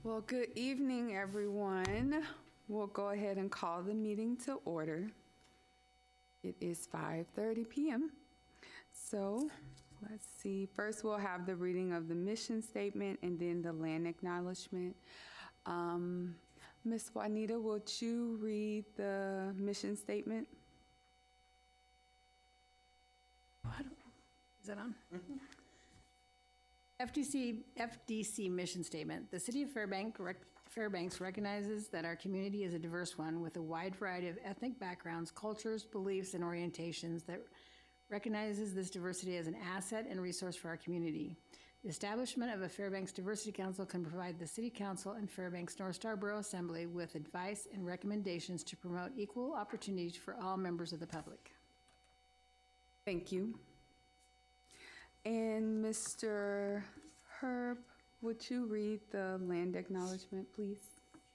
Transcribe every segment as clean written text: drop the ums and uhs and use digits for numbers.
Well, good evening, everyone. We'll go ahead and call the meeting to order. It is 5:30 p.m. So let's see. First, we'll have the reading of the mission statement and then the land acknowledgement. Ms. Juanita, would you read the mission statement? Is that on? Mm-hmm. FDC mission statement. The City of Fairbanks recognizes that our community is a diverse one with a wide variety of ethnic backgrounds, cultures, beliefs, and orientations that recognizes this diversity as an asset and resource for our community. The establishment of a Fairbanks Diversity Council can provide the City Council and Fairbanks North Star Borough Assembly with advice and recommendations to promote equal opportunities for all members of the public. Thank you. And Mr. Herb, would you read the land acknowledgement, please?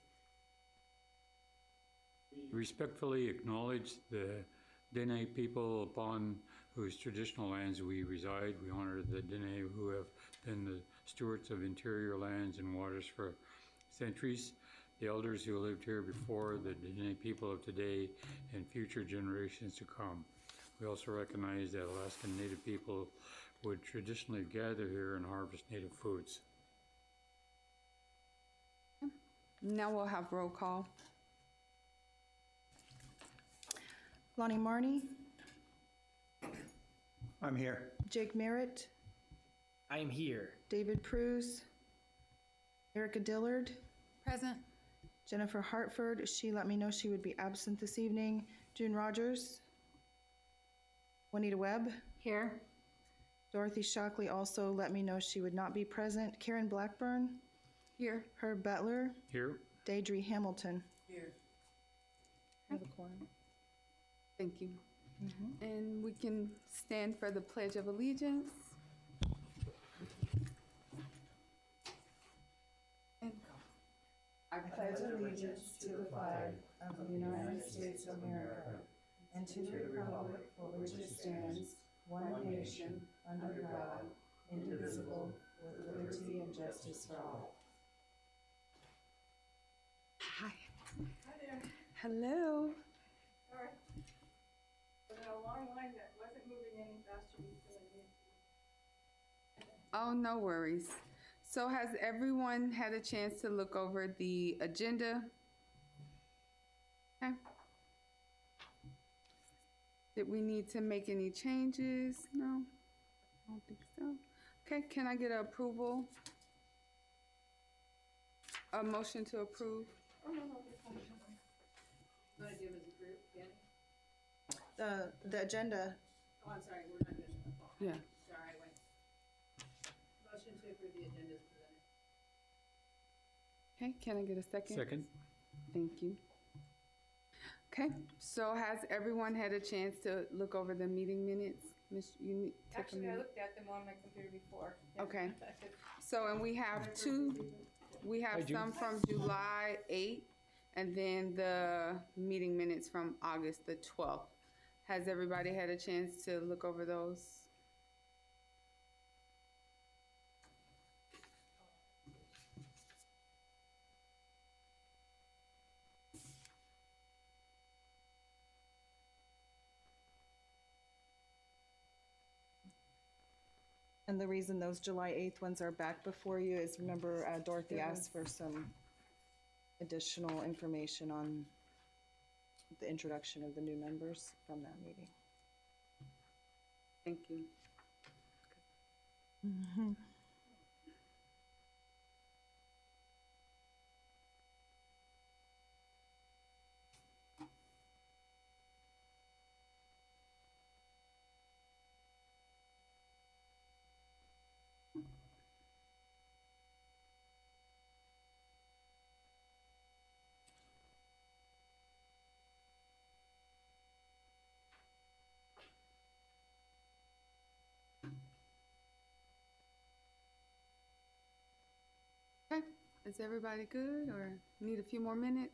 Respectfully acknowledge the Dene people upon whose traditional lands we reside. We honor the Dene who have been the stewards of interior lands and waters for centuries, the elders who lived here before, the Dene people of today, and future generations to come. We also recognize that Alaskan Native people would traditionally gather here and harvest native foods. Now we'll have roll call. Lonnie Marnie, I'm here. Jake Merritt, I am here. David Pruse, Erica Dillard, Present. Jennifer Hartford. She let me know she would be absent this evening. June Rogers, Juanita Webb, Here. Dorothy Shockley also let me know she would not be present. Karen Blackburn, Here. Herb Butler, Here. Deidre Hamilton. Here. I have a quorum. Thank you. And we can stand for the Pledge of Allegiance. And go. I pledge allegiance to the flag of the United States of America and to the republic for which it stands, one nation, under God, indivisible, with liberty and justice for all. Hi. Hi there. Hello. Sorry. Was in a long line that wasn't moving any faster than it needed to. Oh, no worries. So has everyone had a chance to look over the agenda? Okay. Did we need to make any changes? No, I don't think so. Okay, can I get an approval? A motion to approve? Oh, no, this one. You want to do them as a group, Danny? The agenda, Oh, I'm sorry, we're not doing it. Yeah. Sorry, I went. Motion to approve the agenda is presented. Okay, can I get a second? Second. Thank you. Okay, so has everyone had a chance to look over the meeting minutes? Miss, you need to take a Actually, I minute. looked at them on my computer before. Yeah. Okay. So, and we have Hi, June. some from July 8th and then the meeting minutes from August the 12th. Has everybody had a chance to look over those? and the reason those July 8th ones are back before you is, remember, Dorothy asked for some additional information on the introduction of the new members from that meeting. Thank you. Okay, is everybody good or need a few more minutes?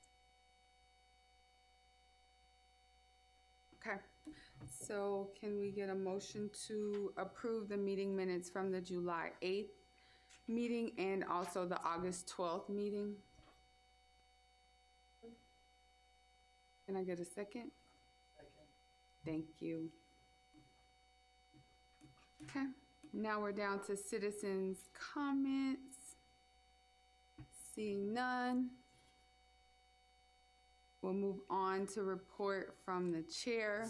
Okay, so can we get a motion to approve the meeting minutes from the July 8th meeting and also the August 12th meeting. Can I get a second? Thank you. Okay, now we're down to citizens' comments. Seeing none. We'll move on to report from the chair.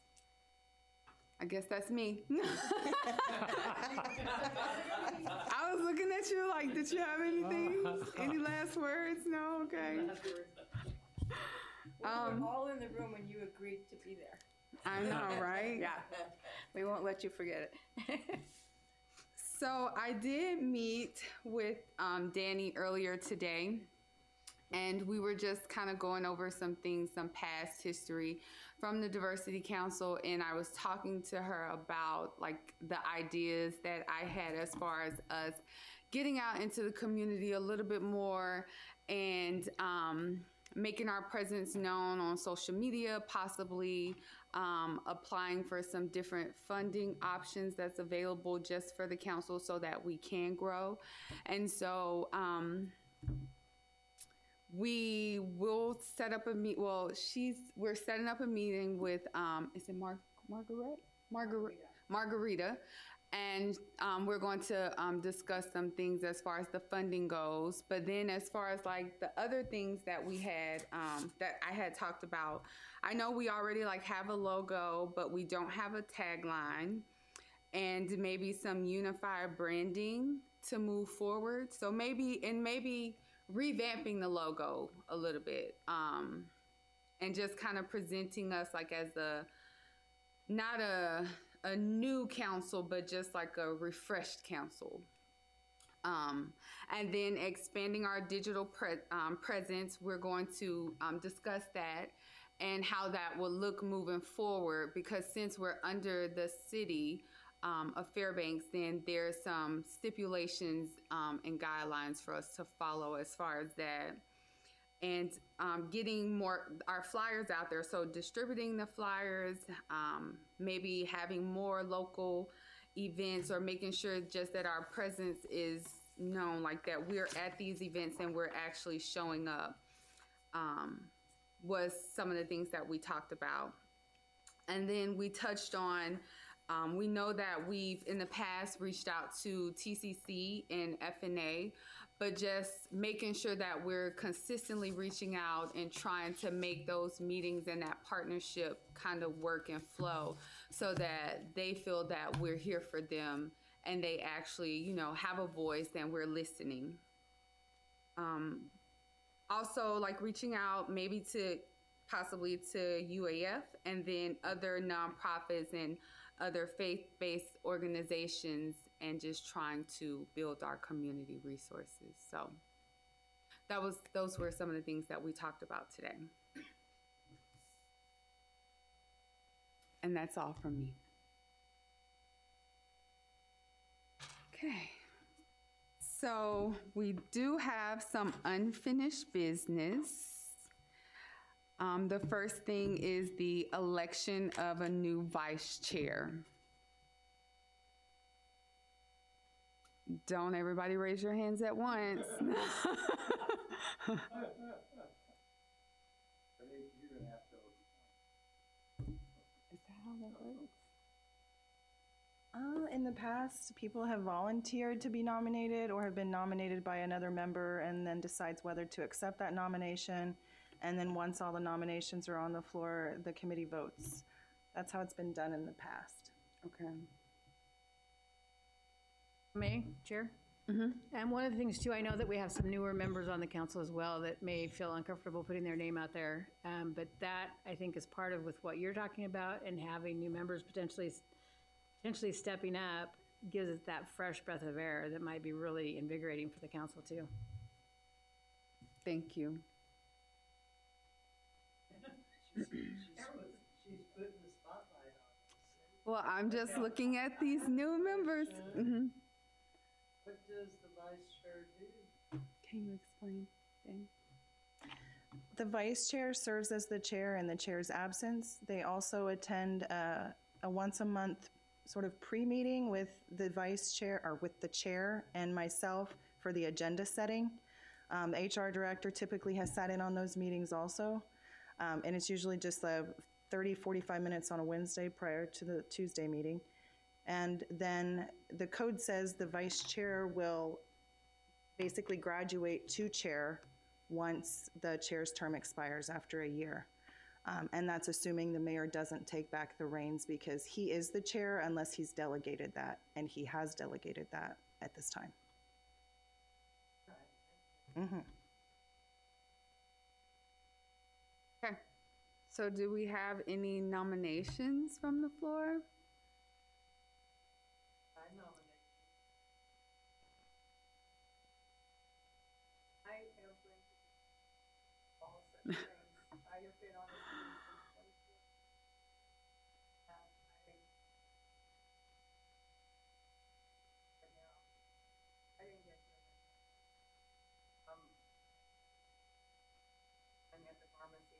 I guess that's me. I was looking at you like, did you have anything? Any last words? No? Okay. We were all in the room when you agreed to be there. I know, right? Yeah, we won't let you forget it. So I did meet with Danny earlier today, and we were just kind of going over some things, some past history from the Diversity Council, and I was talking to her about like the ideas that I had as far as us getting out into the community a little bit more and making our presence known on social media, possibly applying for some different funding options that's available just for the council so that we can grow. And so we will set up a meet. Well, we're setting up a meeting with is it Margarita, and we're going to discuss some things as far as the funding goes. But then as far as like the other things that we had, that I had talked about, I know we already like have a logo, but we don't have a tagline, and maybe some unified branding to move forward. So maybe revamping the logo a little bit, and just kind of presenting us like as not a new council, but just like a refreshed council. And then expanding our digital presence. We're going to discuss that and how that will look moving forward, because since we're under the city of Fairbanks, then there's some stipulations and guidelines for us to follow as far as that. And getting our flyers out there. So distributing the flyers, maybe having more local events, or making sure just that our presence is known, like that we're at these events and we're actually showing up, was some of the things that we talked about. And then we touched on, we know that we've in the past reached out to TCC and FNA, but just making sure that we're consistently reaching out and trying to make those meetings and that partnership kind of work and flow so that they feel that we're here for them and they actually, have a voice and we're listening. Also, like reaching out maybe possibly to UAF and then other nonprofits and other faith-based organizations, and just trying to build our community resources. So those were some of the things that we talked about today. And that's all from me. Okay. So we do have some unfinished business. The first thing is the election of a new vice chair. Don't everybody raise your hands at once. Is that how that works? In the past, people have volunteered to be nominated or have been nominated by another member and then decides whether to accept that nomination. And then once all the nominations are on the floor, the committee votes. That's how it's been done in the past. Okay. May, Chair? Mm-hmm. And one of the things too, I know that we have some newer members on the council as well that may feel uncomfortable putting their name out there. But that, I think, is part of with what you're talking about, and having new members potentially stepping up gives it that fresh breath of air that might be really invigorating for the council too. Thank you. She's putting the spotlight on. Well, I'm just looking at these new members. Mm-hmm. What does the vice chair do? Can you explain, Dan? The vice chair serves as the chair in the chair's absence. They also attend a once a month sort of pre-meeting with the vice chair, or with the chair and myself for the agenda setting. The HR director typically has sat in on those meetings also. And it's usually just 30, 45 minutes on a Wednesday prior to the Tuesday meeting. And then the code says the vice chair will basically graduate to chair once the chair's term expires after a year. And that's assuming the mayor doesn't take back the reins, because he is the chair unless he's delegated that, and he has delegated that at this time. Okay. So do we have any nominations from the floor? I nominate. I have been all such things. I have been on the board since 24. And right now, I didn't get to it. I'm at the pharmacy.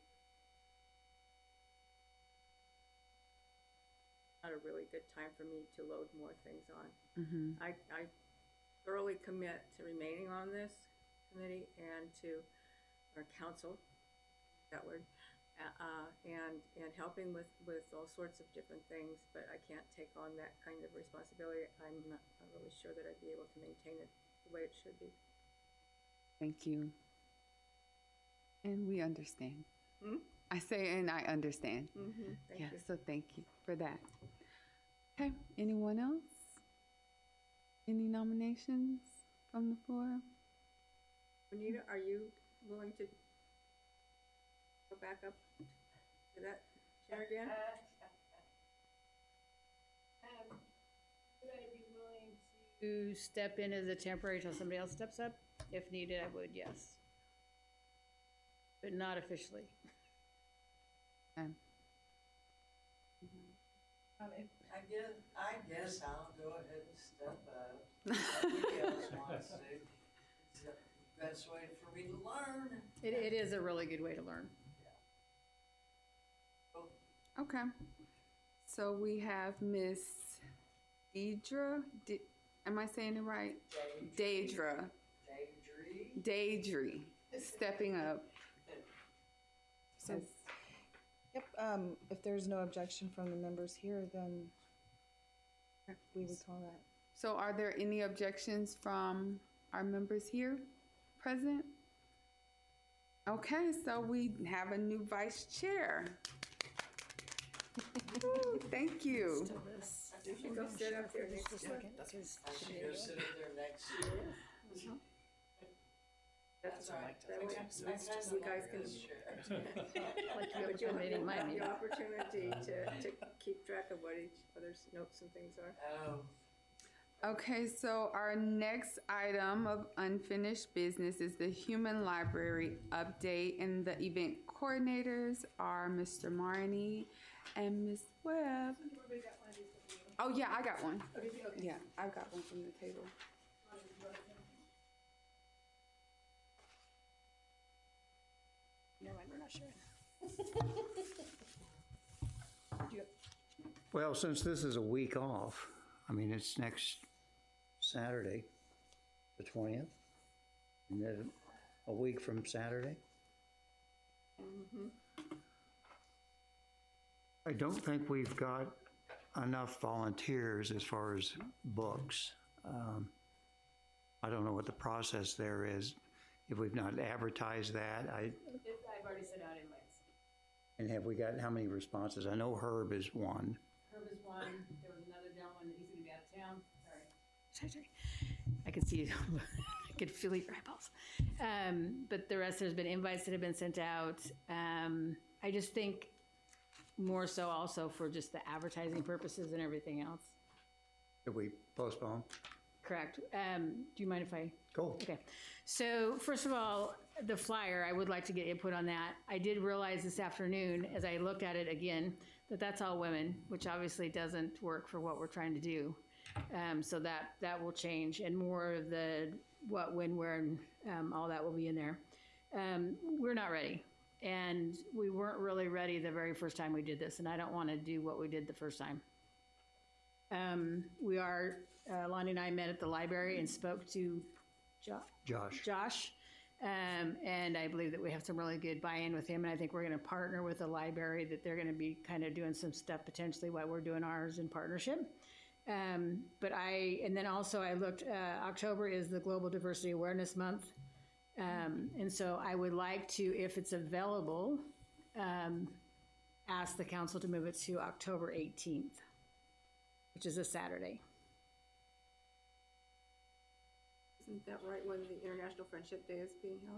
Not a really good time for me to load more things on. I thoroughly commit to remaining on this committee and to our council, that word, and helping with all sorts of different things, but I can't take on that kind of responsibility. I'm not really sure that I'd be able to maintain it the way it should be. Thank you. And we understand. I say, and I understand. Thank Yeah, you. so thank you for that. Okay, anyone else? Any nominations from the floor? Bonita, are you willing to go back up to that chair again? Would I be willing to step in as a temporary till somebody else steps up? If needed, I would, yes. But not officially. Okay. I guess I'll go ahead and step up. Somebody else wants to. It's the best way for me to learn. It is a really good way to learn. Okay. So we have Miss Deidre. Am I saying it right? Deidre. Deidre stepping up. So, yep, if there's no objection from the members here, then we would call that. So are there any objections from our members here present? Okay, so we have a new vice chair. Woo, thank you. You should go sit up there next to her. I should go sit up there next to you. That's right. That way, I you guys can, Like you but you'll have in my have meeting. the opportunity to keep track of what each other's notes and things are. Oh, Okay, so our next item of unfinished business is the Human Library update, and the event coordinators are Mr. Marnie and Ms. Webb. Oh, yeah, I got one. Yeah, I got one from the table. Never mind, we're not sure. Well, since this is a week off, I mean, it's next Saturday, the 20th, and then a week from Saturday. I don't think we've got enough volunteers as far as books. I don't know what the process there is. If we've not advertised that, I've already sent out invites. and have we got how many responses? I know Herb is one. Herb is one. There was another gentleman that he's gonna be out of town. Sorry. I can see you. I could feel your eyeballs. But the rest, there's been invites that have been sent out. I just think more so also for just the advertising purposes and everything else. Did we postpone? Correct. Do you mind if I? Cool. Okay. So first of all, the flyer, I would like to get input on that. I did realize this afternoon, as I looked at it again, that that's all women, which obviously doesn't work for what we're trying to do. So that will change, and more of the what, when, where, and all that will be in there. We're not ready, and we weren't really ready the very first time we did this, and I don't want to do what we did the first time. Lonnie and I met at the library and spoke to Josh. And I believe that we have some really good buy-in with him, and I think we're gonna partner with the library, that they're gonna be kind of doing some stuff potentially while we're doing ours in partnership. And then also I looked, October is the Global Diversity Awareness Month. And so I would like to, if it's available, ask the council to move it to October 18th, which is a Saturday. Isn't that right when the International Friendship Day is being held?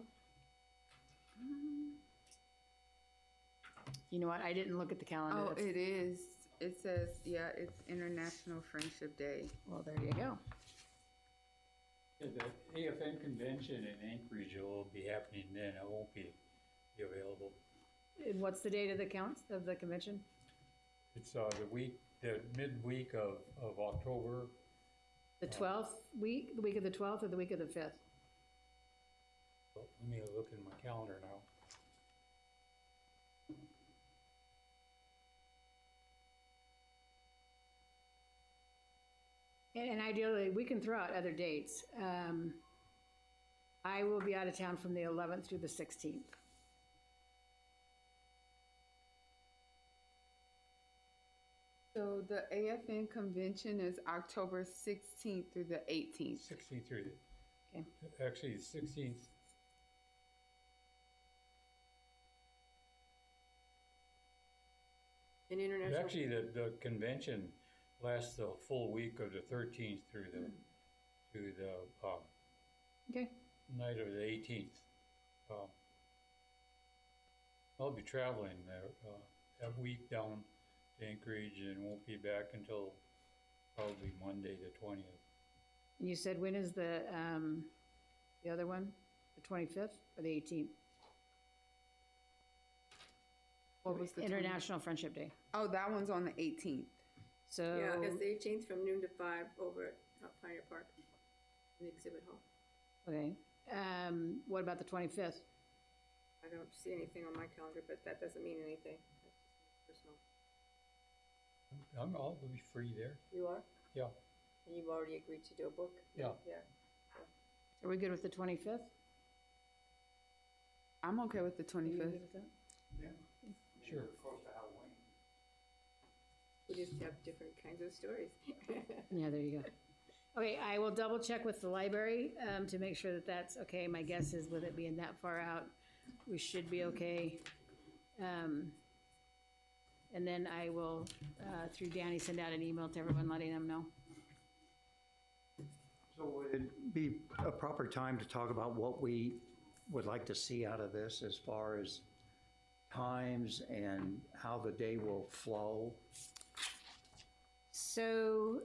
You know what, I didn't look at the calendar. Oh, That's- it is. It says, yeah, it's International Friendship Day. Well, there you go. Yeah, the AFN convention in Anchorage will be happening then. It won't be available. And what's the date of the convention? It's the midweek of October. The 12th week, the week of the 12th or the week of the 5th? Well, let me look in my calendar now. And ideally, we can throw out other dates. I will be out of town from the 11th through the 16th. So the AFN convention is October 16th through the 18th. 16th through Okay. actually the 16th. In International. Actually, the convention lasts the full week of the 13th through the Okay. night of the 18th. I'll be traveling that week down to Anchorage and won't be back until probably Monday the 20th. And you said when is the other one? The 25th or the 18th? What was the 20th? International Friendship Day. Oh, that one's on the 18th. So, Yeah, it's the 18th from noon to 5 over at Pioneer Park in the exhibit hall. okay. What about the 25th? I don't see anything on my calendar, but that doesn't mean anything. That's just personal. I'll be free there. You are? Yeah. And you've already agreed to do a book? Yeah. Yeah. Are we good with the 25th? I'm okay with the Are you 25th. good with that? Sure. We just have different kinds of stories. Yeah, there you go. Okay, I will double check with the library to make sure that that's okay. My guess is with it being that far out, we should be okay. And then I will, through Danny, send out an email to everyone letting them know. So would it be a proper time to talk about what we would like to see out of this as far as times and how the day will flow? So,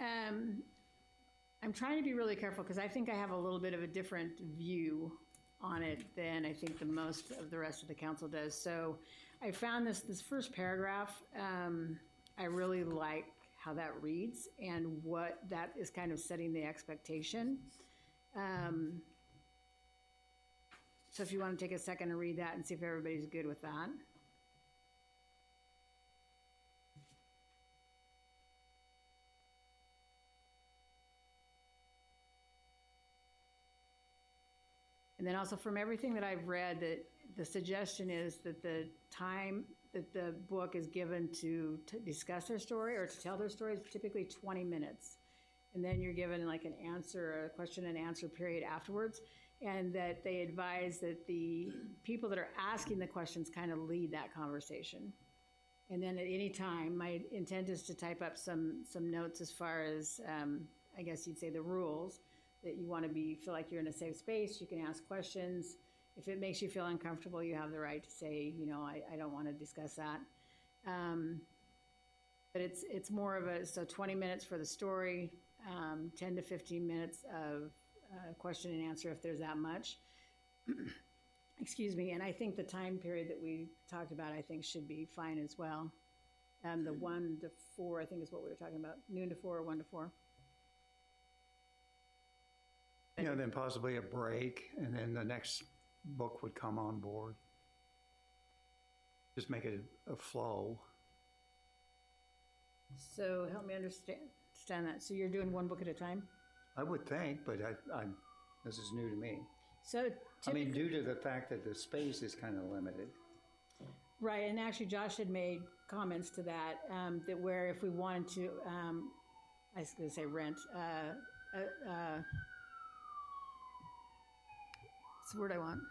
I'm trying to be really careful because I think I have a little bit of a different view on it than I think the most of the rest of the council does. So I found this first paragraph, I really like how that reads and what that is kind of setting the expectation. So if you want to take a second to read that and see if everybody's good with that. And then also from everything that I've read, that the suggestion is that the time that the book is given to discuss their story or to tell their story is typically 20 minutes. And then you're given like an answer, a question and answer period afterwards. And that they advise that the people that are asking the questions kind of lead that conversation. And then at any time, my intent is to type up some notes as far as, I guess you'd say the rules, that you want to feel like you're in a safe space, you can ask questions. If it makes you feel uncomfortable, you have the right to say, you know, I don't want to discuss that. But it's more of so 20 minutes for the story, 10 to 15 minutes of question and answer if there's that much. Excuse me, and I think the time period that we talked about, I think should be fine as well. The 1 to 4, I think is what we were talking about, noon to 4 or 1 to 4. Yeah, then possibly a break, and then the next book would come on board. Just make it a flow. So help me understand that. So you're doing one book at a time? I would think, but this is new to me. So I mean, due to the fact that the space is kind of limited. right, and actually Josh had made comments to that, that where if we wanted to, I was gonna say rent, what's the word I want?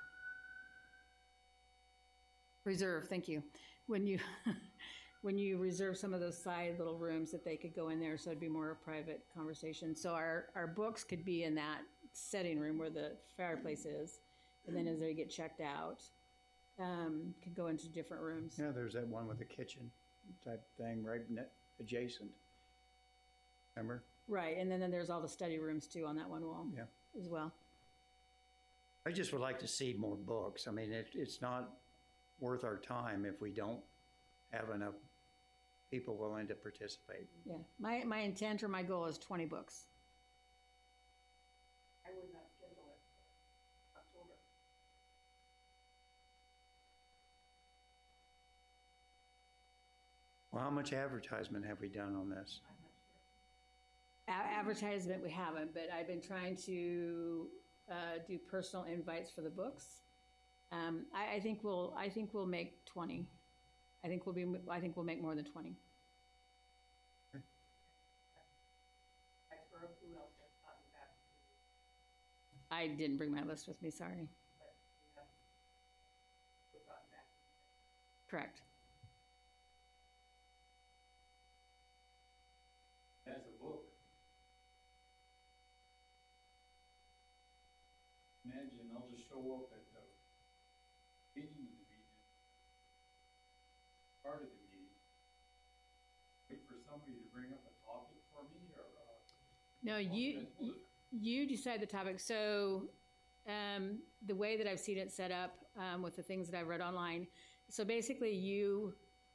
Reserve, thank you. When you, when you reserve some of those side little rooms that they could go in there, so it'd be more a private conversation. So our books could be in that setting room where the fireplace is, and then as they get checked out, could go into different rooms. Yeah, there's that one with the kitchen type thing right adjacent. Remember? Right, and then there's all the study rooms too on that one wall. Yeah. As well. I just would like to see more books. I mean, it's not worth our time if we don't have enough people willing to participate. Yeah, my intent or my goal is 20 books. I would not schedule it for October. Well, how much advertisement have we done on this? Advertisement we haven't, but I've been trying to do personal invites for the books. I think we'll make 20. I think we'll make more than 20. Who else has gotten back to you? I didn't bring my list with me, sorry. But you have gotten back to you. Correct. As a book. Imagine I'll just show up at the beginning of the meeting, part of the meeting, wait for somebody to bring up a topic for me, or, No, you decide the topic. So the way that I've seen it set up with the things that I've read online, so basically you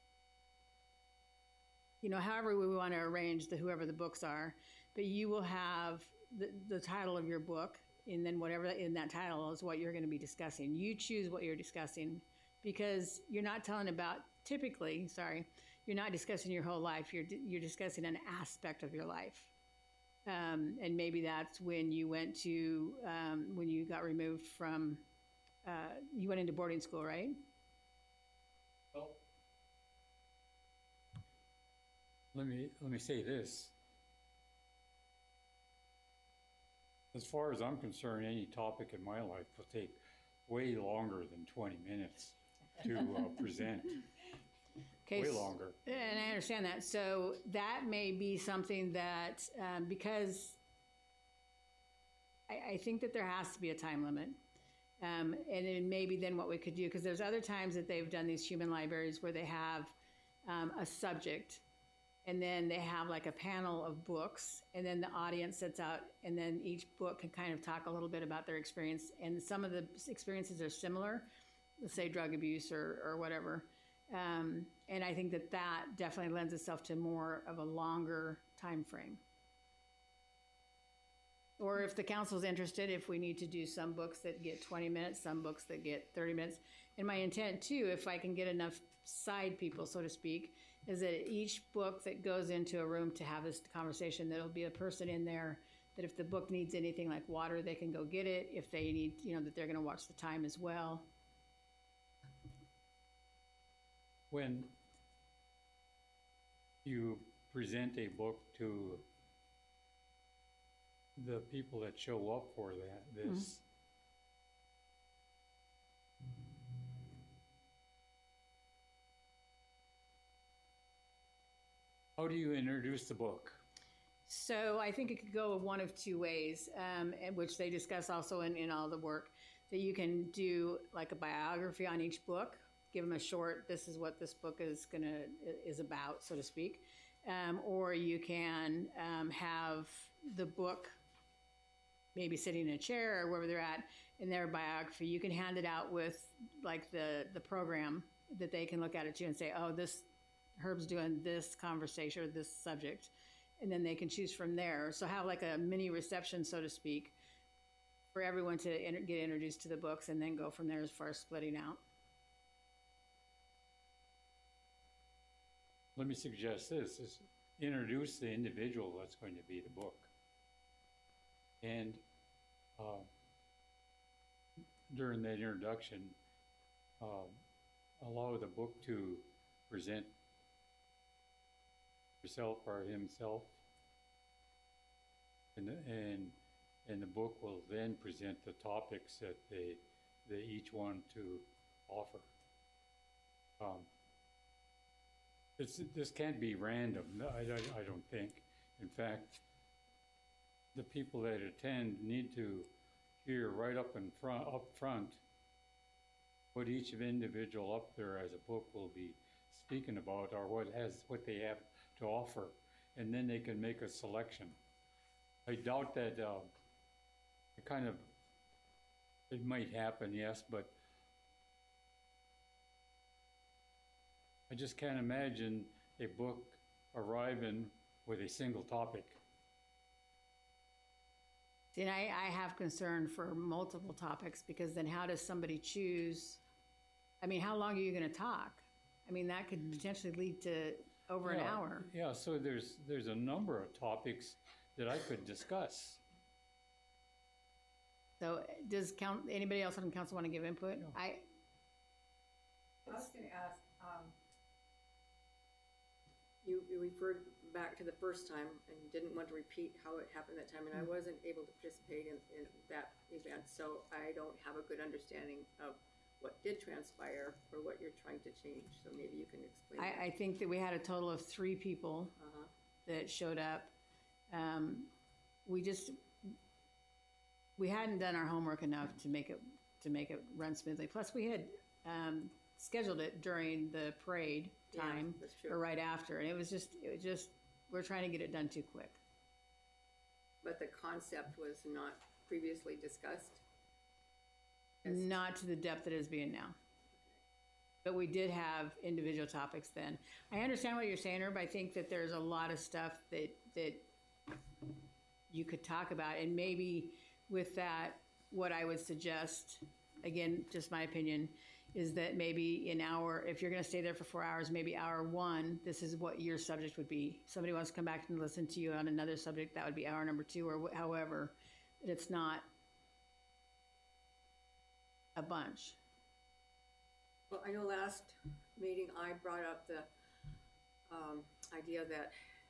know, however we want to arrange whoever the books are, but you will have the title of your book, and then whatever in that title is what you're going to be discussing. You choose what you're discussing, because you're not telling about, typically, you're not discussing your whole life. You're discussing an aspect of your life. And maybe that's when you went to, when you got removed from, you went into boarding school, right? well, let me say this. As far as I'm concerned, any topic in my life will take way longer than 20 minutes to present. Okay, Way longer. And I understand that. So that may be something that, because I think that there has to be a time limit. And then maybe then what we could do, because there's other times that they've done these human libraries where they have a subject, and then they have like a panel of books, and then the audience sits out, and then each book can kind of talk a little bit about their experience. And some of the experiences are similar, let's say drug abuse or whatever. And I think that definitely lends itself to more of a longer time frame. Or if the council's interested, if we need to do some books that get 20 minutes, some books that get 30 minutes. And my intent too, if I can get enough side people, so to speak, is that each book that goes into a room to have this conversation, there'll be a person in there that if the book needs anything like water, they can go get it. If they need, that they're going to watch the time as well. When you present a book to the people that show up for this, how do you introduce the book? So I think it could go one of two ways, and which they discuss also in all the work, that you can do like a biography on each book, give them a short, this is what this book is about, so to speak. Or you can have the book maybe sitting in a chair or wherever they're at in their biography. You can hand it out with like the program that they can look at it too and say, oh, Herb's doing this conversation or this subject, and then they can choose from there. So have like a mini reception, so to speak, for everyone to get introduced to the books, and then go from there as far as splitting out. Let me suggest this. introduce the individual that's going to be the book. And during that introduction, allow the book to present herself or himself. And the book will then present the topics that they each want to offer. This can't be random, I don't think. In fact, the people that attend need to hear right up front what each individual up there as a book will be speaking about, or what they have to offer, and then they can make a selection. I doubt that it might happen, yes, but I just can't imagine a book arriving with a single topic. See, and I have concern for multiple topics, because then how does somebody choose? I mean, how long are you going to talk? I mean, that could potentially lead to over an hour. Yeah, so there's a number of topics that I could discuss. So does anybody else on council want to give input? No. I was gonna ask, you referred back to the first time and didn't want to repeat how it happened that time, and I wasn't able to participate in that event, so I don't have a good understanding of what did transpire or what you're trying to change, so maybe you can explain that. I think that we had a total of 3 people that showed up. We hadn't done our homework enough to make it run smoothly. Plus, we had scheduled it during the parade time, that's true. or right after, and it was just we're trying to get it done too quick. But the concept was not previously discussed? Not to the depth that it is being now. But we did have individual topics then. I understand what you're saying, Herb. I think that there's a lot of stuff that you could talk about, and maybe with that, what I would suggest, again, just my opinion, is that maybe if you're going to stay there for 4 hours, maybe hour 1, this is what your subject would be. Somebody wants to come back and listen to you on another subject, that would be hour number 2, or however. It's not a bunch. Well, I know last meeting I brought up the idea that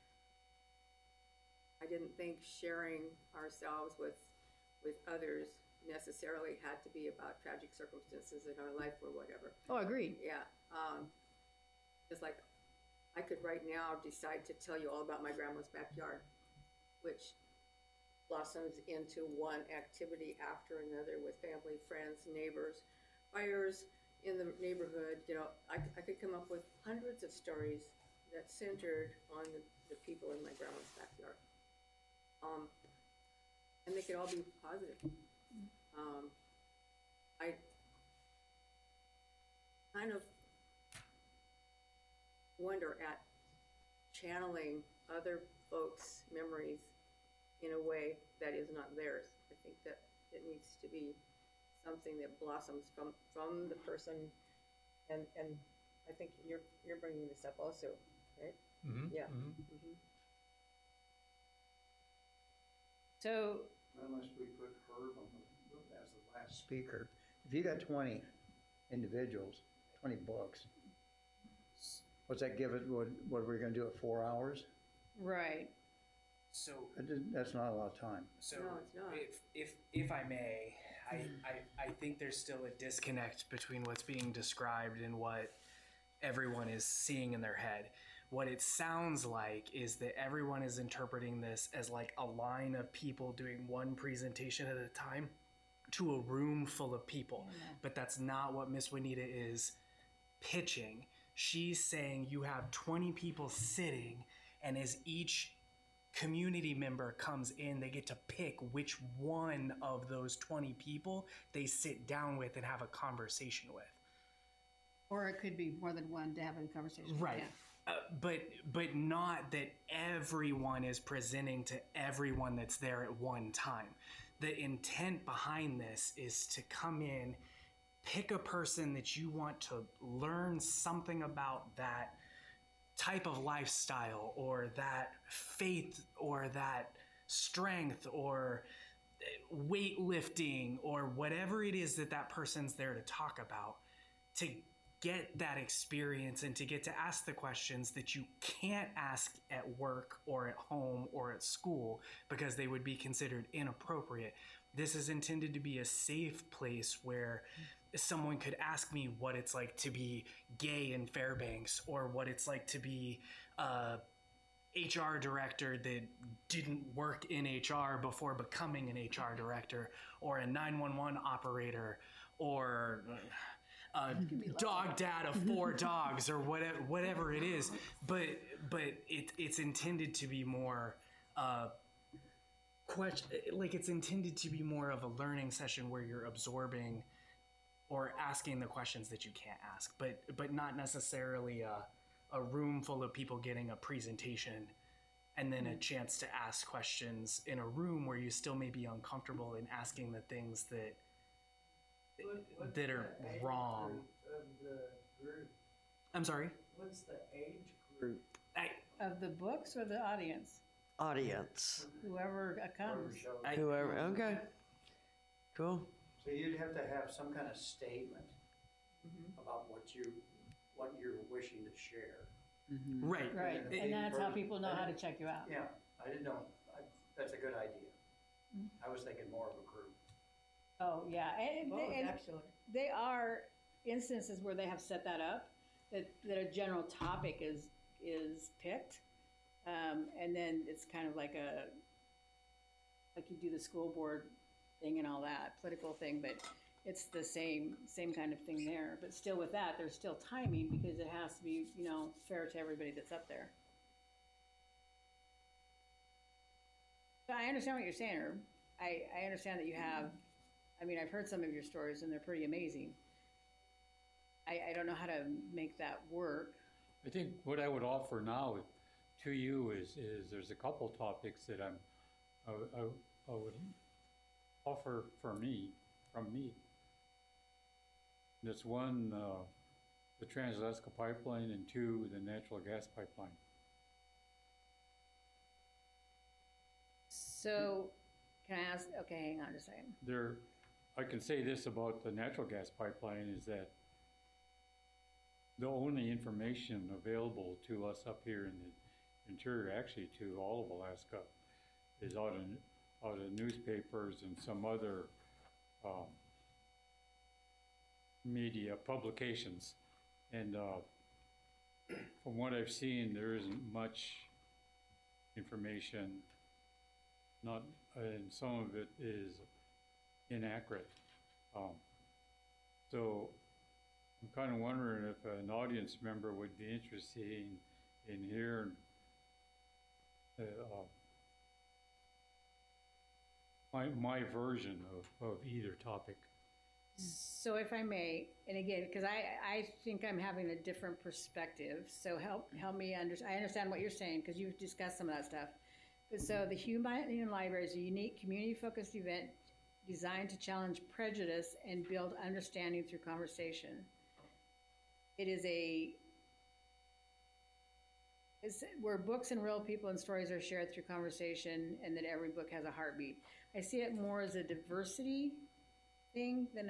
I didn't think sharing ourselves with others necessarily had to be about tragic circumstances in our life or whatever. Oh, agreed. Yeah, just like I could right now decide to tell you all about my grandma's backyard, which blossoms into one activity after another with family, friends, neighbors, fires in the neighborhood. You know, I could come up with hundreds of stories that centered on the people in my grandma's backyard. And they could all be positive. I kind of wonder at channeling other folks' memories in a way that is not theirs. I think that it needs to be something that blossoms from the person, and I think you're bringing this up also, right? Mm-hmm. Yeah. Mm-hmm. So, Unless we put Herb on as the last speaker. If you got 20 individuals, 20 books, what's that give it? What are we going to do at 4 hours? right. So, That's not a lot of time. so No, it's not. if I may, I think there's still a disconnect between what's being described and what everyone is seeing in their head. What it sounds like is that everyone is interpreting this as like a line of people doing one presentation at a time to a room full of people. But that's not what Miss Juanita is pitching. She's saying you have 20 people sitting, and as each community member comes in, they get to pick which one of those 20 people they sit down with and have a conversation with. Or it could be more than one to have a conversation. Right. Yeah. But not that everyone is presenting to everyone that's there at one time. The intent behind this is to come in, pick a person that you want to learn something about that type of lifestyle or that faith or that strength or weightlifting or whatever it is that that person's there to talk about, to get that experience and to get to ask the questions that you can't ask at work or at home or at school because they would be considered inappropriate. This is intended to be a safe place where someone could ask me what it's like to be gay in Fairbanks, or what it's like to be a HR director that didn't work in HR before becoming an HR director, or a 911 operator, or a dog dad of 4 dogs, or whatever it is. But it's intended to be more it's intended to be more of a learning session where you're absorbing or asking the questions that you can't ask, but not necessarily a room full of people getting a presentation and then a chance to ask questions in a room where you still may be uncomfortable in asking the things that are wrong. Of the group, I'm sorry? what's the age group? Of the books or the audience? Audience, Whoever comes. whoever, okay. Cool. So you'd have to have some kind of statement about what you're wishing to share. Right. Right, and that's how people know how to check you out. Yeah, I didn't know, that's a good idea. I was thinking more of a group. Oh, yeah, and Actually. they are instances where they have set that up, that a general topic is picked, and then it's kind of like you do the school board thing and all that, political thing, but it's the same kind of thing there. But still with that, there's still timing because it has to be, fair to everybody that's up there. So I understand what you're saying, Herb. I understand that you have, I've heard some of your stories and they're pretty amazing. I don't know how to make that work. I think what I would offer now to you is there's a couple topics that I would offer from me. That's one, the Trans-Alaska Pipeline, and 2, the natural gas pipeline. So, can I ask, okay, hang on just a second. I can say this about the natural gas pipeline is that the only information available to us up here in the interior, actually to all of Alaska, is out of newspapers and some other media publications. And from what I've seen, there isn't much information, and some of it is inaccurate. So I'm kind of wondering if an audience member would be interested in hearing my version of either topic. So if I may, and again, because I think I'm having a different perspective, so help me understand. I understand what you're saying because you've discussed some of that stuff. But so the Humanian Library is a unique community-focused event designed to challenge prejudice and build understanding through conversation. It is where books and real people and stories are shared through conversation, and that every book has a heartbeat. I see it more as a diversity thing than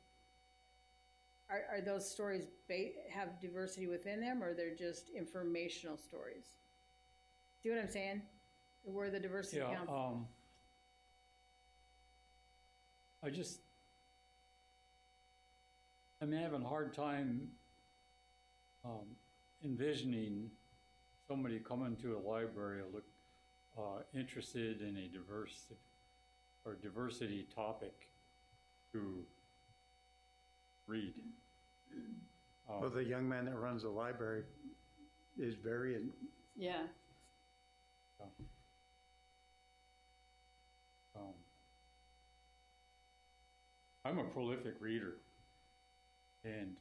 are those stories have diversity within them, or they're just informational stories? See what I'm saying? Where the diversity counts. I'm having a hard time envisioning somebody coming to a library interested in a diversity topic to read. Well, the young man that runs the library is very, Yeah. I'm a prolific reader, and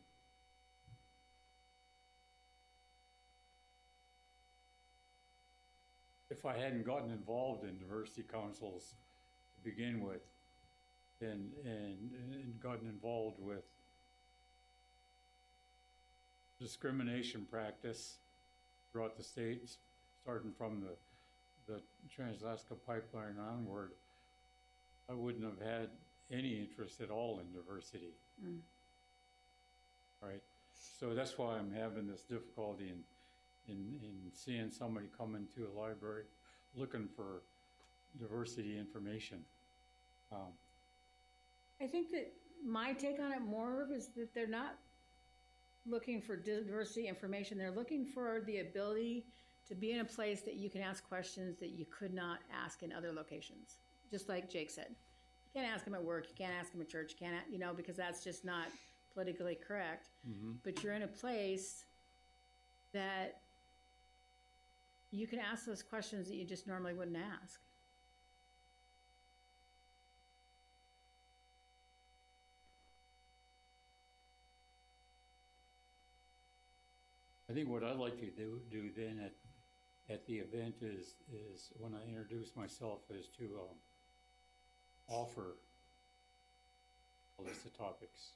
if I hadn't gotten involved in diversity councils to begin with, and gotten involved with discrimination practice throughout the states, starting from the Trans-Alaska Pipeline onward, I wouldn't have had any interest at all in diversity. Right? So that's why I'm having this difficulty in seeing somebody come into a library looking for diversity information. I think that my take on it more is that they're not looking for diversity information. They're looking for the ability to be in a place that you can ask questions that you could not ask in other locations. Just like Jake said, you can't ask them at work, you can't ask them at church, you can't, because that's just not politically correct. But you're in a place that you can ask those questions that you just normally wouldn't ask. I think what I'd like to do then at the event is when I introduce myself is to offer a list of topics.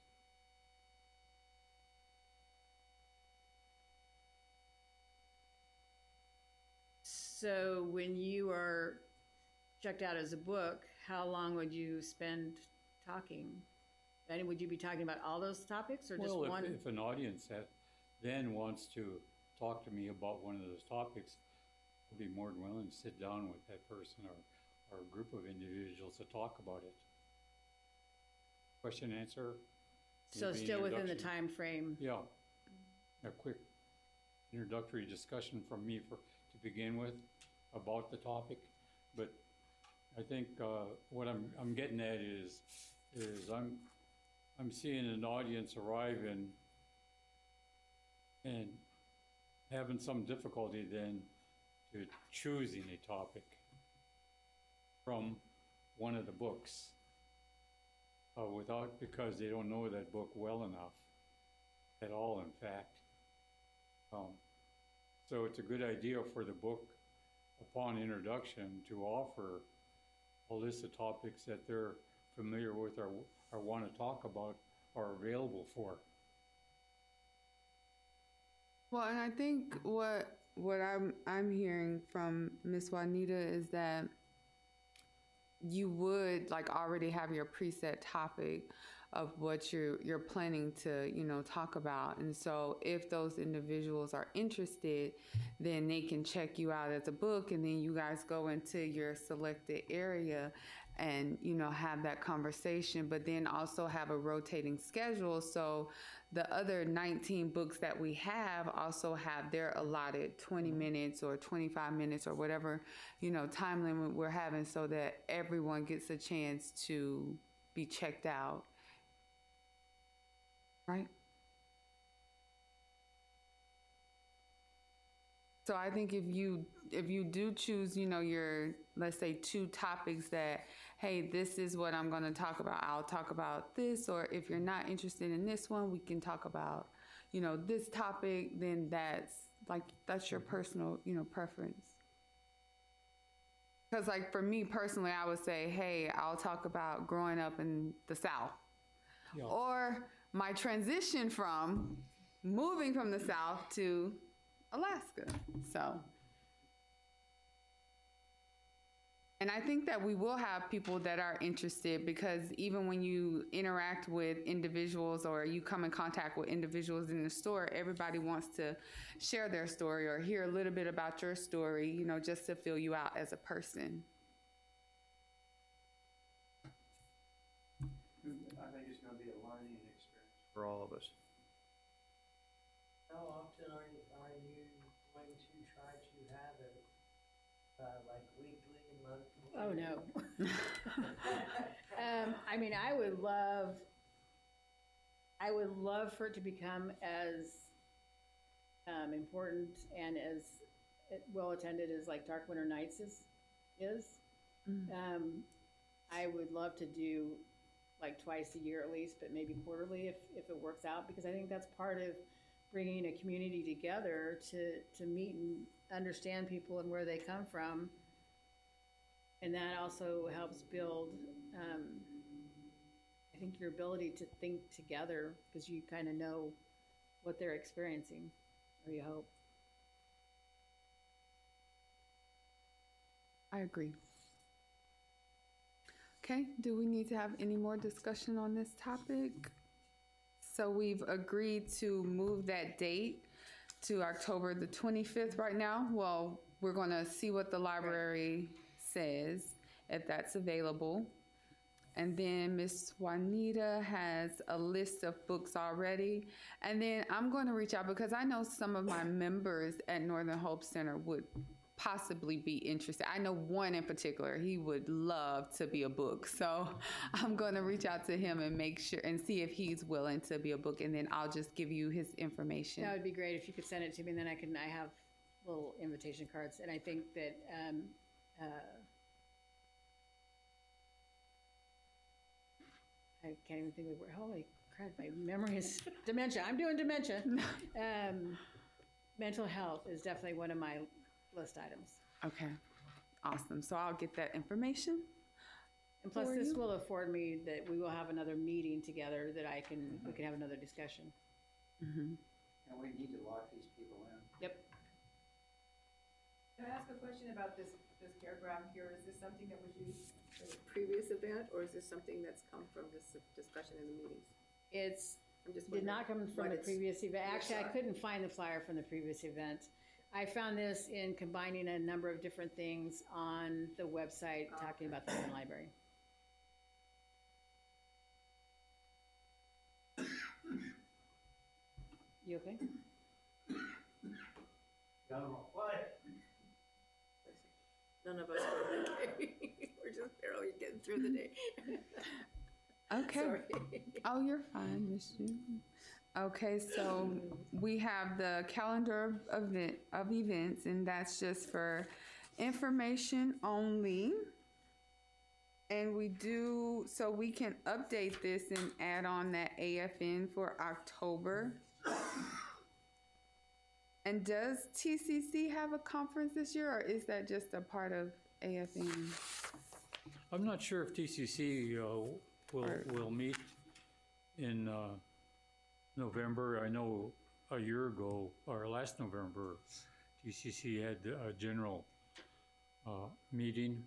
So when you are checked out as a book, how long would you spend talking? And would you be talking about all those topics or just Well, one? if an audience then wants to talk to me about one of those topics, I'll be more than willing to sit down with that person or a group of individuals to talk about it. Question, answer. So maybe still within the introduction. time frame. Yeah, a quick introductory discussion from me to begin with about the topic. But I think what I'm getting at is I'm seeing an audience arrive and having some difficulty then to choosing a topic from one of the books because they don't know that book well enough at all, in fact. So it's a good idea for the book upon introduction to offer a list of topics that they're familiar with or want to talk about or available for. Well, and I think what I'm hearing from Ms. Juanita is that you would like already have your preset topic of what you're planning to, talk about. And so if those individuals are interested, then they can check you out as a book, and then you guys go into your selected area and, have that conversation, but then also have a rotating schedule. So the other 19 books that we have also have their allotted 20 minutes or 25 minutes or whatever, time limit we're having, so that everyone gets a chance to be checked out. Right? So I think if you do choose, your, let's say 2 topics that, hey, this is what I'm going to talk about, I'll talk about this, or if you're not interested in this one, we can talk about, this topic, then that's your personal, preference. Because like for me personally, I would say, hey, I'll talk about growing up in the South. Yeah. Or my transition from moving from the South to Alaska. So, and I think that we will have people that are interested, because even when you interact with individuals or you come in contact with individuals in the store, everybody wants to share their story or hear a little bit about your story, just to fill you out as a person. I think it's going to be a learning experience for all of us. How often are you going to try to have it, like weekly, monthly? Oh, no. I mean, I would love for it to become as important and as well attended as like Dark Winter Nights is. Mm-hmm. I would love to do like twice a year at least, but maybe quarterly if it works out, because I think that's part of bringing a community together to meet and understand people and where they come from. And that also helps build, I think, your ability to think together, because you kind of know what they're experiencing, or you hope. I agree. Okay, do we need to have any more discussion on this topic? So we've agreed to move that date to October the 25th right now. Well, we're going to see what the library says, if that's available. And then Miss Juanita has a list of books already. And then I'm going to reach out because I know some of my members at Northern Hope Center would possibly be interested. I know one in particular, he would love to be a book. So I'm going to reach out to him and make sure and see if he's willing to be a book. And then I'll just give you his information. That would be great if you could send it to me, and then I have little invitation cards. And I think that I can't even think of the word. Holy crap, my memory is dementia. I'm doing dementia. Mental health is definitely one of my list items. Okay, awesome. So I'll get that information. And plus, For this you? will afford me that we will have another meeting together that we can have another discussion. And we need to lock these people in. Yep. Can I ask a question about this paragraph here? Is this something that was used? In the previous event, or is this something that's come from this discussion in the meetings? I'm just Did wondering not come from what the it's- previous event. Actually, I sorry. couldn't find the flyer from the previous event. I found this in combining a number of different things on the website talking about the Open Library. You okay? None of us are okay. We're just barely getting through the day. Okay. Sorry. Oh, you're fine, Miss June. Okay, so we have the calendar of events, and that's just for information only. And so we can update this and add on that AFN for October. And does TCC have a conference this year, or is that just a part of AFN? I'm not sure if TCC will meet in November. I know a year ago, or last November, TCC had a general meeting.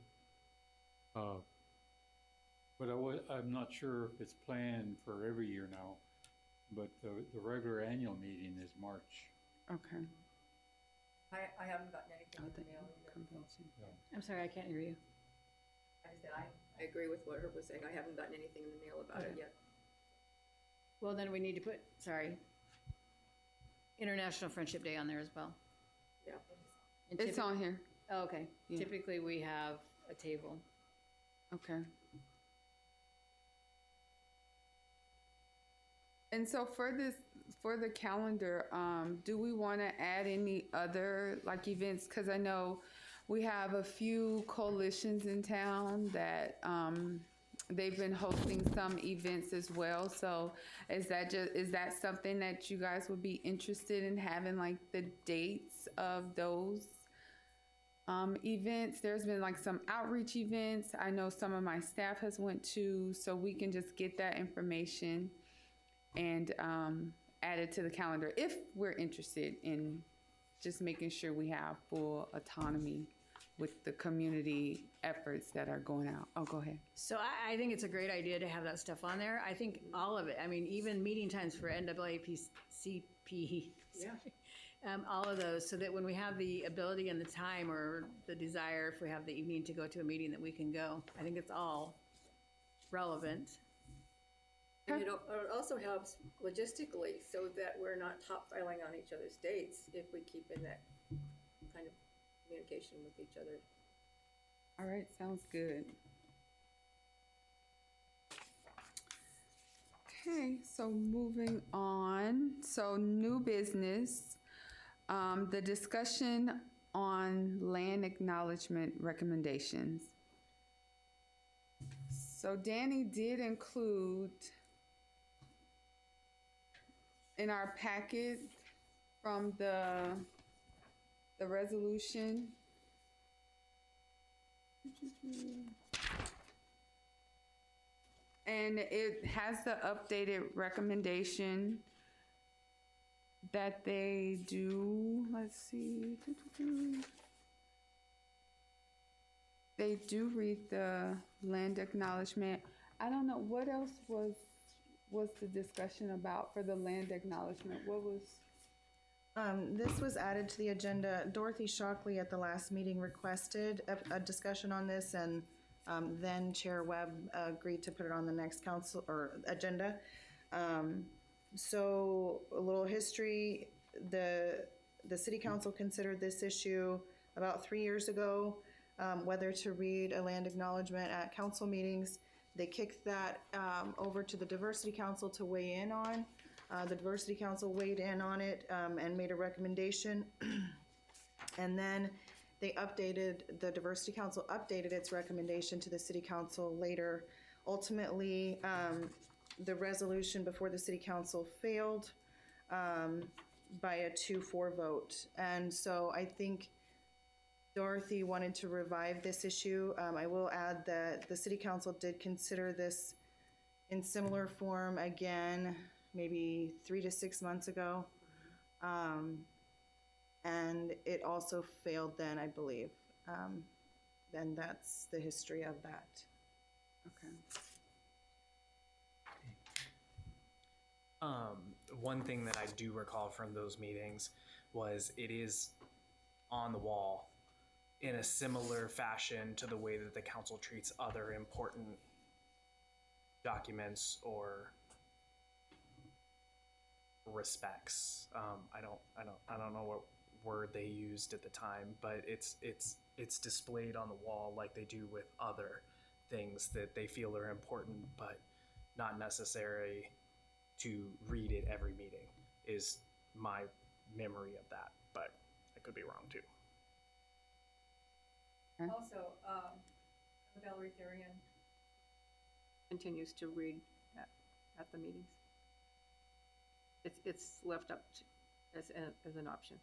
But I'm not sure if it's planned for every year now. But the regular annual meeting is March. Okay. I haven't gotten anything in the mail either. Convention. I'm sorry, I can't hear you. I just said I agree with what Herb was saying. I haven't gotten anything in the mail about it yet. Well, then we need to put, International Friendship Day on there as well. Yeah. And It's on here. Oh, okay. Yeah. Typically, we have a table. Okay. And so for the calendar, do we want to add any other like events? Because I know we have a few coalitions in town that they've been hosting some events as well. So is that something that you guys would be interested in having, like the dates of those events? There's been like some outreach events. I know some of my staff has went to, so we can just get that information and add it to the calendar if we're interested in just making sure we have full autonomy with the community efforts that are going out. Oh, go ahead. So I think it's a great idea to have that stuff on there. I think all of it. I mean, even meeting times for NAACP, all of those, so that when we have the ability and the time or the desire, if we have the evening to go to a meeting, that we can go. I think it's all relevant. And it also helps logistically so that we're not top filing on each other's dates if we keep in that kind of communication with each other. All right, sounds good. Okay, so moving on. So new business, the discussion on land acknowledgement recommendations. So Danny did include in our packet from the resolution. And it has the updated recommendation that they do. Let's see. They do read the land acknowledgement. I don't know, what else was the discussion about for the land acknowledgement? What was? This was added to the agenda. Dorothy Shockley at the last meeting requested a discussion on this, and then Chair Webb agreed to put it on the next council or agenda. So a little history, the city council considered this issue about 3 years ago, whether to read a land acknowledgement at council meetings. They kicked that over to the Diversity Council to weigh in on. The Diversity Council weighed in on it and made a recommendation. And then the Diversity Council updated its recommendation to the City Council later. Ultimately, the resolution before the City Council failed by a 2-4 vote. And so I think Dorothy wanted to revive this issue. I will add that the City Council did consider this in similar form again, maybe 3 to 6 months ago. And it also failed then, I believe. And that's the history of that. Okay. One thing that I do recall from those meetings was it is on the wall in a similar fashion to the way that the council treats other important documents or respects. I don't know what word they used at the time, but it's displayed on the wall like they do with other things that they feel are important, but not necessary to read at every meeting, is my memory of that, but I could be wrong too. Also, Valerie Therian Continues to read at the meetings. It's left up as an option.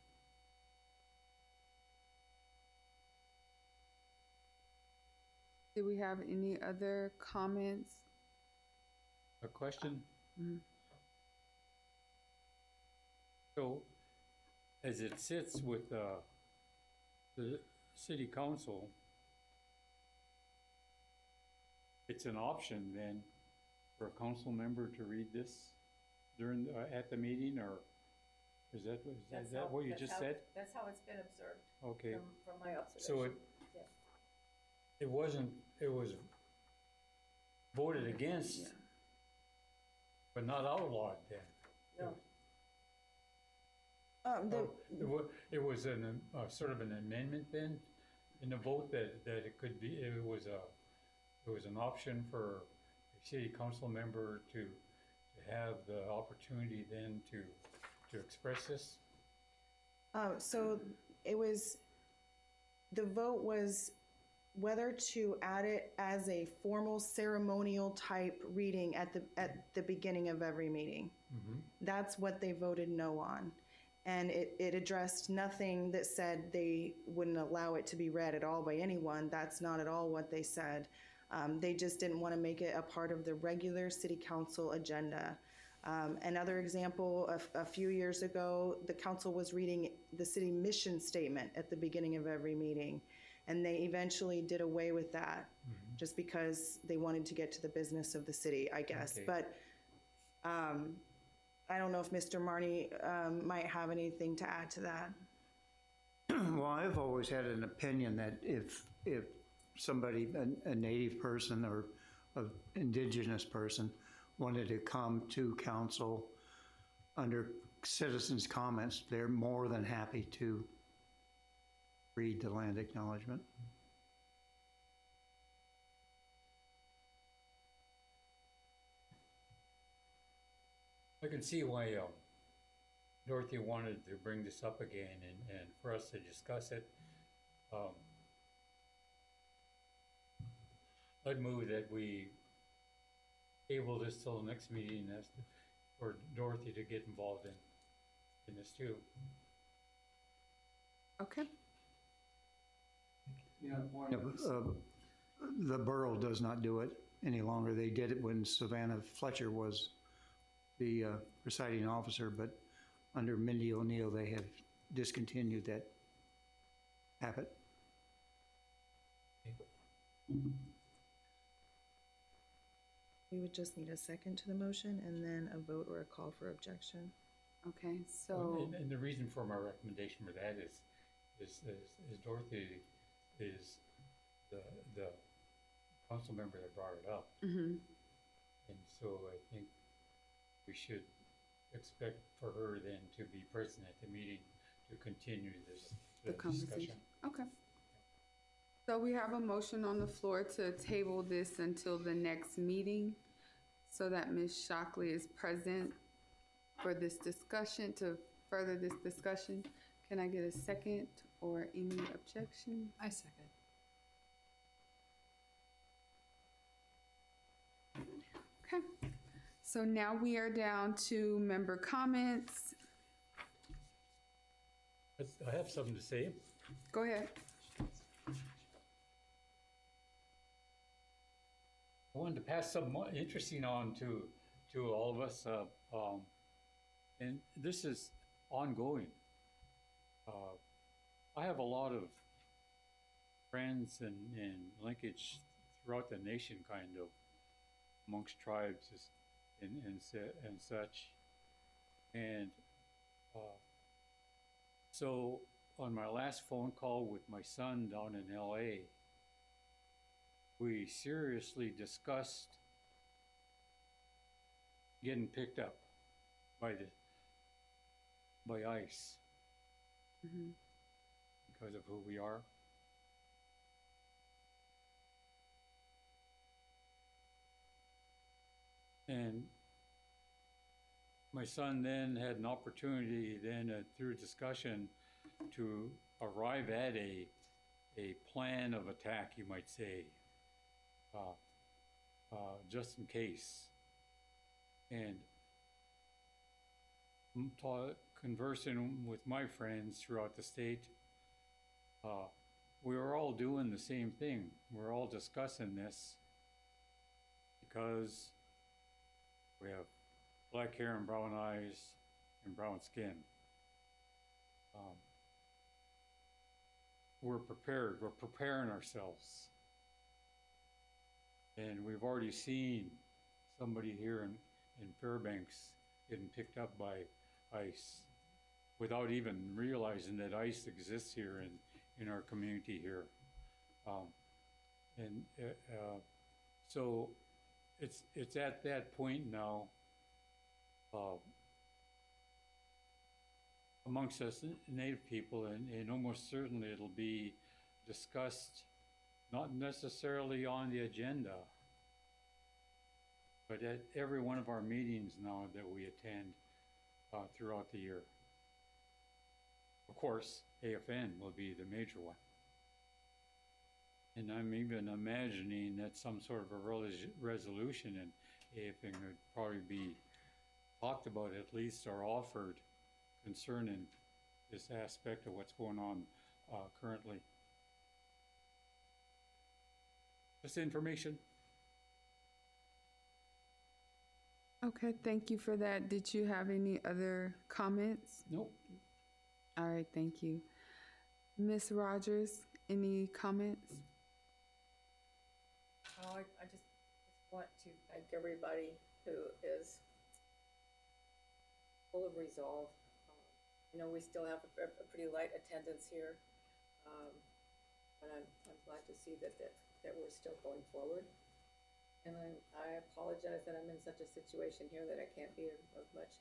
Do we have any other comments? A question? Mhm. So, as it sits with the city council, it's an option then for a council member to read this during, at the meeting, or is that what you just said? That's how it's been observed Okay, from my observation. so it was voted against, Yeah. but not outlawed then? No. It was an, sort of an amendment then, in the vote that it could be, it was an option for a city council member to have the opportunity then to express this? So it was, the vote was whether to add it as a formal ceremonial type reading at the beginning of every meeting. Mm-hmm. That's what they voted no on. And it addressed nothing that said they wouldn't allow it to be read at all by anyone. That's not at all what they said. They just didn't want to make it a part of the regular city council agenda. Another example, a few years ago, the council was reading the city mission statement at the beginning of every meeting. And they eventually did away with that, just because they wanted to get to the business of the city, I guess. Okay. But I don't know if Mr. Marnie might have anything to add to that. Well, I've always had an opinion that if somebody, a native person or an indigenous person, wanted to come to council under citizens' comments, they're more than happy to read the land acknowledgement. I can see why Dorothy wanted to bring this up again and for us to discuss it. I'd move that we table this till the next meeting for Dorothy to get involved in this too. Okay. The borough does not do it any longer. They did it when Savannah Fletcher was the presiding officer, but under Mindy O'Neill, they have discontinued that habit. We would just need a second to the motion and then a vote or a call for objection. Okay, so, And the reason for my recommendation for that is Dorothy is the council member that brought it up. mhm. And so I think we should expect for her then to be present at the meeting to continue The the conversation. discussion. Okay. So we have a motion on the floor to table this until the next meeting so that Ms. Shockley is present for this discussion, to further this discussion. Can I get a second or any objection? I second. Okay. So now we are down to member comments. I have something to say. Go ahead. I wanted to pass something interesting on to all of us, and this is ongoing. I have a lot of friends and linkage throughout the nation, kind of, amongst tribes and such. And so on my last phone call with my son down in LA, we seriously discussed getting picked up by ICE Mhm. because of who we are. And my son then had an opportunity then through discussion to arrive at a plan of attack, you might say, just in case. And conversing with my friends throughout the state, we were all doing the same thing. We're all discussing this because we have black hair and brown eyes and brown skin. We're prepared. We're preparing ourselves. And we've already seen somebody here in Fairbanks getting picked up by ICE without even realizing that ICE exists here in our community here. So it's at that point now amongst us Native people, and almost certainly it'll be discussed, not necessarily on the agenda, but at every one of our meetings now that we attend throughout the year. Of course, AFN will be the major one. And I'm even imagining that some sort of a resolution in AFN would probably be talked about at least, or offered, concerning this aspect of what's going on currently. Just information. Okay, thank you for that. Did you have any other comments? Nope. All right, thank you. Ms. Rogers, any comments? Oh, I just want to thank everybody who is full of resolve. I know we still have a pretty light attendance here, but I'm glad to see that we're still going forward. And I apologize that I'm in such a situation here that I can't be of much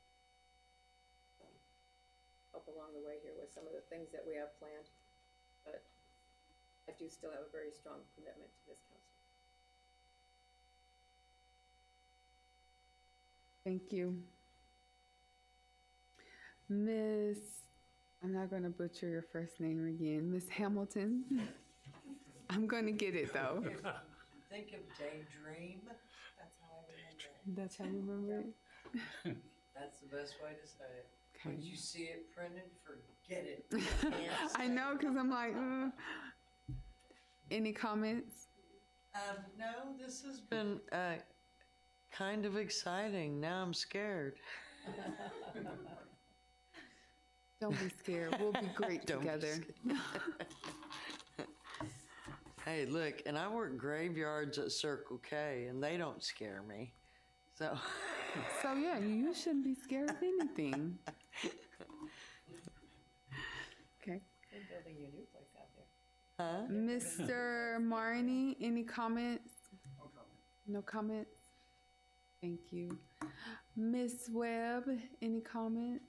help along the way here with some of the things that we have planned, but I do still have a very strong commitment to this council. Thank you. Miss, I'm not going to butcher your first name again, Miss Hamilton. I'm going to get it though. Think of daydream. That's how I remember it. That's how you remember it? That's the best way to say it. Okay. Once you see it printed, forget it. You can't I say know, it. because I'm like, Any comments? No, this has Been kind of exciting. Now I'm scared. Don't be scared. We'll be great Don't be together. Hey, look, and I work graveyards at Circle K, and they don't scare me. So, So yeah, you shouldn't be scared of anything. Okay. They're building you a new place out there. huh? Mr. Marnie, any comments? No comments? Thank you. Ms. Webb, any comments?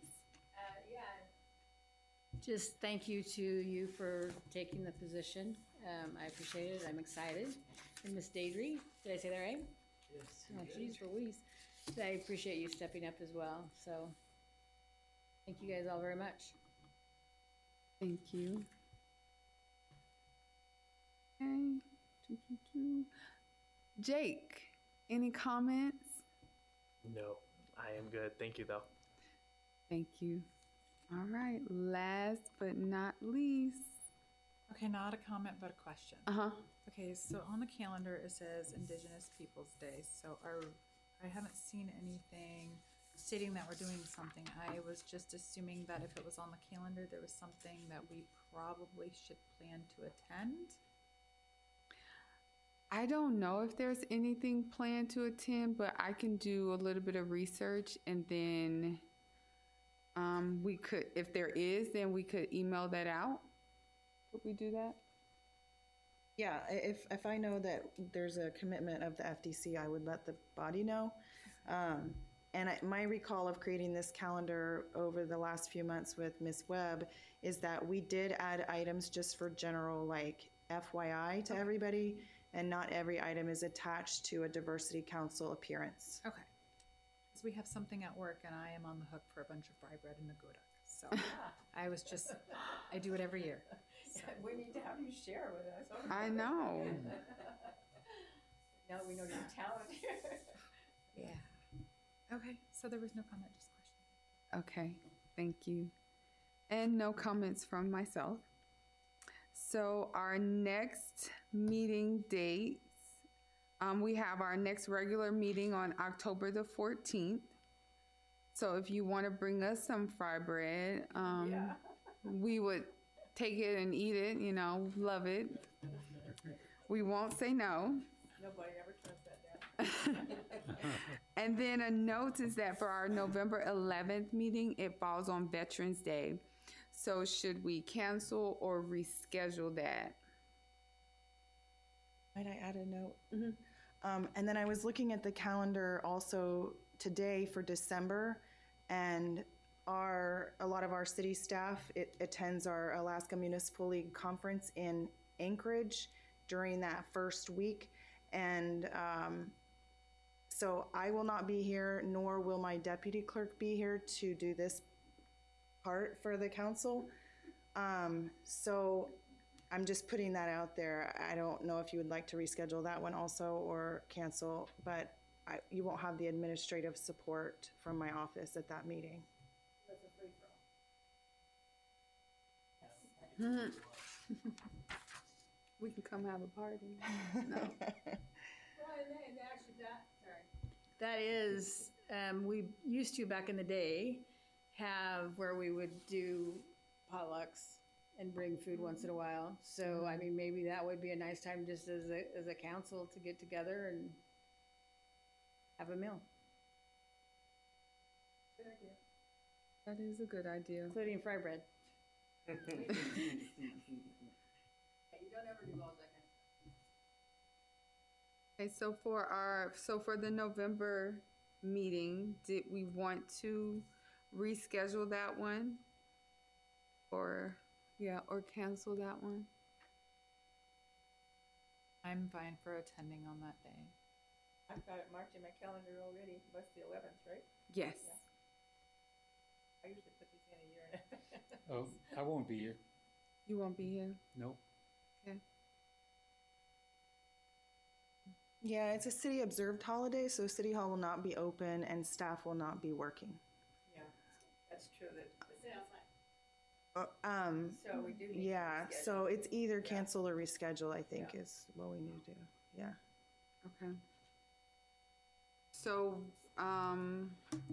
Just thank you to you for taking the position. I appreciate it. I'm excited. And Ms. Daedry, did I say that right? Yes. Oh, geez, Louise. I appreciate you stepping up as well. So, thank you guys all very much. Thank you. Okay. Jake, any comments? No, I am good. Thank you, though. Thank you. All right, last but not least. Okay, not a comment, but a question. Uh-huh. Okay, so on the calendar, it says Indigenous Peoples' Day. So I haven't seen anything stating that we're doing something. I was just assuming that if it was on the calendar, there was something that we probably should plan to attend. I don't know if there's anything planned to attend, but I can do a little bit of research and then we could, if there is, then we could email that out. Could we do that? Yeah, if I know that there's a commitment of the FDC, I would let the body know. And my recall of creating this calendar over the last few months with Ms. Webb is that we did add items just for general, like FYI to everybody, and not every item is attached to a diversity council appearance. Okay. Because we have something at work and I am on the hook for a bunch of fry bread and a Gouda. So I do it every year. So. We need to have you share with us. I know. Now that we know your talent. Yeah. Okay, so there was no comment, just question. Okay, thank you. And no comments from myself. So our next meeting dates, we have our next regular meeting on October the 14th. So if you want to bring us some fry bread, we would take it and eat it, you know, love it. We won't say no. Nobody ever turns that down. And then a note is that for our November 11th meeting, it falls on Veterans Day. So should we cancel or reschedule that? Might I add a note? Mm-hmm. And then I was looking at the calendar also today for December, and a lot of our city staff attends our Alaska Municipal League conference in Anchorage during that first week. And so I will not be here, nor will my deputy clerk be here to do this part for the council. So I'm just putting that out there. I don't know if you would like to reschedule that one also or cancel, but you won't have the administrative support from my office at that meeting. That's a free for all. We can come have a party. No. That is, we used to back in the day have where we would do potlucks and bring food once in a while. So, I mean, maybe that would be a nice time just as a council to get together and have a meal, Good idea. That is a good idea. including fry bread. You don't ever do all that kind of stuff. Okay, so for the November meeting, did we want to reschedule that one? Or cancel that one? I'm fine for attending on that day. I've got it marked in my calendar already. That's the 11th, right? Yes. Yeah. I usually put these in a year in advance. Oh, I won't be here. You won't be here? Nope. Okay. Yeah, it's a city observed holiday, so City Hall will not be open and staff will not be working. Yeah, that's true. So we do need to yeah, reschedule. so it's either cancel or reschedule, I think, is what we need to do. Yeah. Okay. So, I'm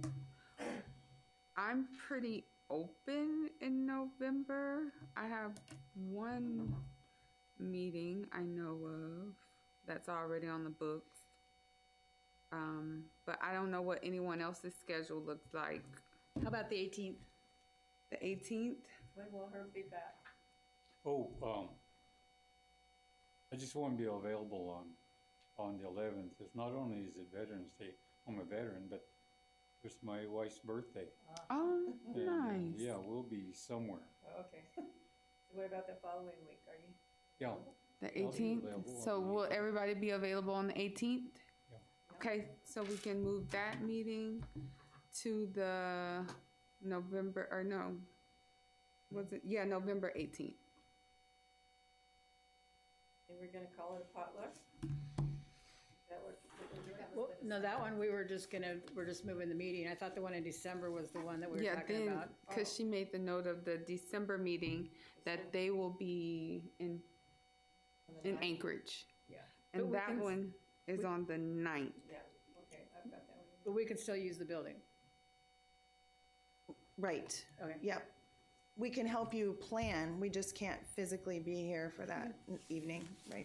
pretty open in November. I have one meeting I know of that's already on the books. But I don't know what anyone else's schedule looks like. How about the 18th? The 18th? When will Herb be back? Oh, I just want to be available on the 11th. It's not only is it Veterans Day, I'm a veteran, but it's my wife's birthday. Oh, And, nice. yeah, we'll be somewhere. Oh, okay. So what about the following week? Are you? Yeah. The I'll be 18th? available So on the will everybody be available on the 18th? Yeah. Okay, so we can move that meeting to the November, or no, was it, yeah, November 18th. And we're gonna call it a potluck? Is that what we're doing? Well, no, that one, we're just moving the meeting. I thought the one in December was the one that we were Yeah, talking then, about. because she made the note of the December meeting that they will be in Anchorage. Yeah, But And we that can- one is on the 9th. yeah, okay, I've got that one. But we can still use the building. Right. Okay. Yep. We can help you plan. We just can't physically be here for that evening, right?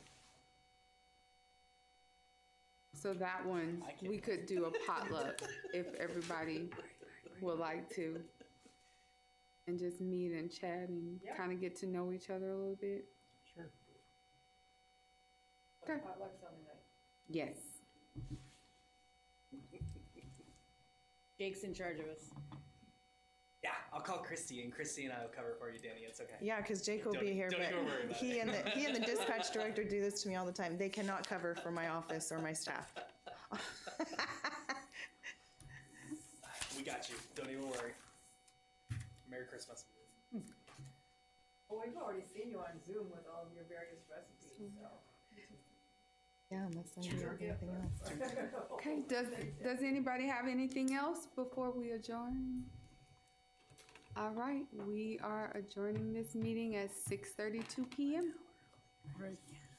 So that one, we could do a potluck if everybody would like to. And just meet and chat and Yeah. kind of get to know each other a little bit. Sure. Okay. Potluck's on the night. Yes. Jake's in charge of us. Yeah, I'll call Christy, and Christy and I will cover for you, Danny. It's okay. Yeah, because Jake will Don't- be here, don't but even worry about he and the dispatch director do this to me all the time. They cannot cover for my office or my staff. We got you. Don't even worry. Merry Christmas. Well, we've already seen you on Zoom with all of your various recipes, so. Yeah, unless I do anything else. Okay, does anybody have anything else before we adjourn? All right, we are adjourning this meeting at 6:32 p.m. Right.